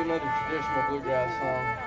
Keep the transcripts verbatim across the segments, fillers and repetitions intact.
another traditional bluegrass song.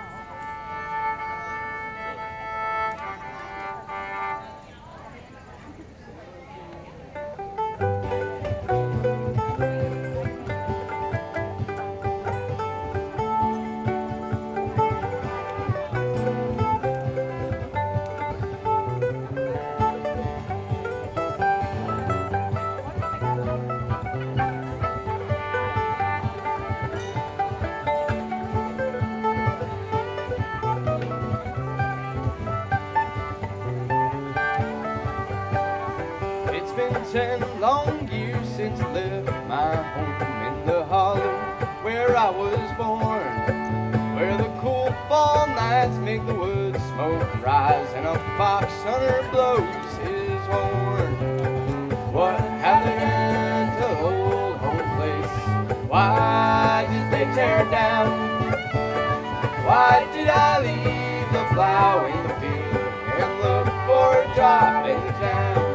It's been ten long years since I left my home in the hollow where I was born, where the cool fall nights make the wood smoke rise and a fox hunter blows his horn. What have they done to the old home place? Why did they tear it down? Why did I leave the plow in the field and look for a job in town?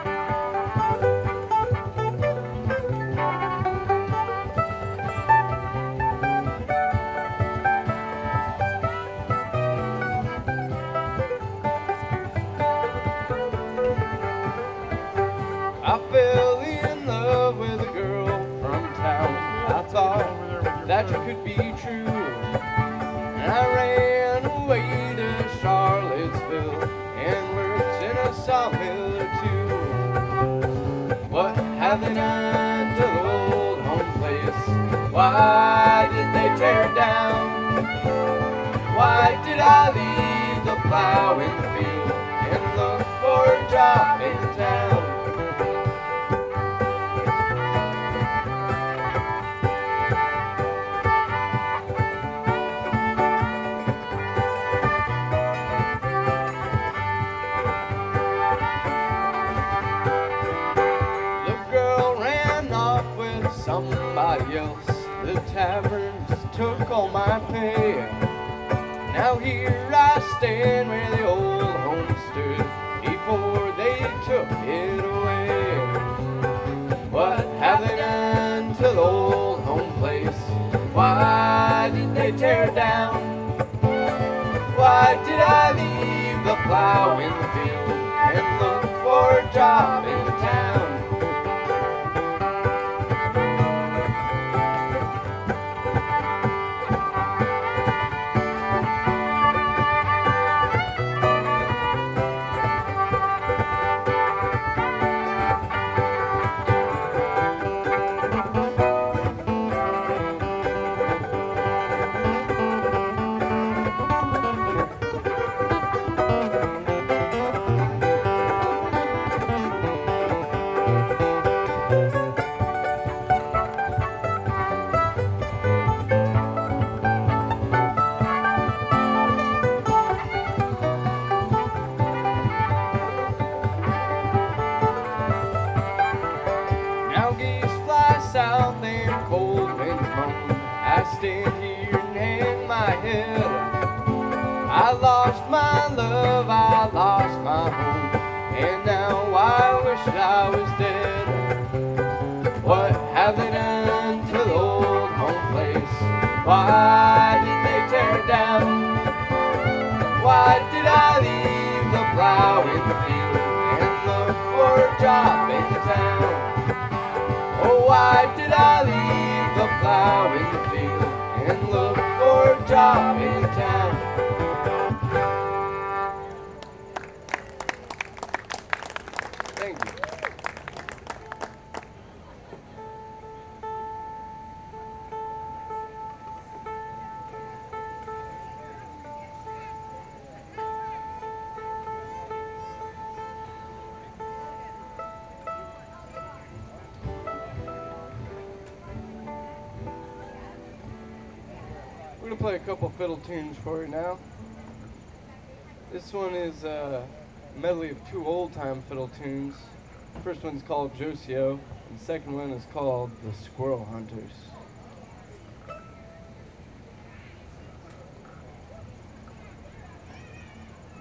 I fell in love with a girl from town. I thought that it could be true, and I ran away to Charlottesville and worked in a sawmill or two. What have they done to the old home place? Why did they tear it down? Why did I leave the plow in the field and look for a job in town? Somebody else, the taverns took all my pay. Now here I stand where the old home stood before they took it away. What have they done to the old home place? Why did they tear it down? Why did I leave the plow in the field and look for a job in the town? Now geese fly south and cold winds moan. I stand here and hang my head. I lost my love, I lost my home, and now I wish I was dead. What have they done to the old home place? Why did they tear it down? Why did I leave the plow in the field and look for a job in town? Oh, why did I leave the plow in the field and look for a job in town? Thank you. We're gonna play a couple fiddle tunes for you now. This one is a medley of two old-time fiddle tunes. The first one's called Josio, and the second one is called The Squirrel Hunters.